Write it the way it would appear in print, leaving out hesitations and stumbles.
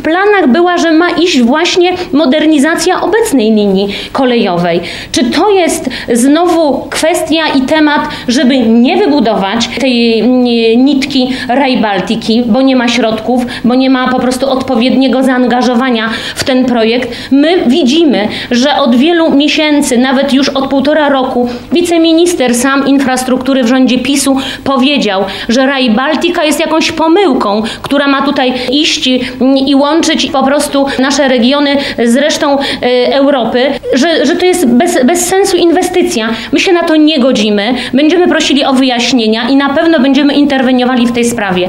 planach była, że ma iść właśnie modernizacja obecnej linii kolejowej. Czy to jest znowu kwestia i temat, żeby nie wybudować tej nitki Rail Baltiki, bo nie ma środków, bo nie ma po prostu odpowiedniego zaangażowania w ten projekt? My widzimy, że od wielu miesięcy, nawet już od 1,5 roku, wiceminister sam infrastruktury w rządzie PiS-u powiedział, że Rail Baltica jest jakąś pomyłką, która ma tutaj iść i łączyć po prostu nasze regiony z resztą Europy, że to jest bez sensu inwestycja. My się na to nie godzimy. Będziemy prosili o wyjaśnienia i na pewno będziemy interweniowali w tej sprawie.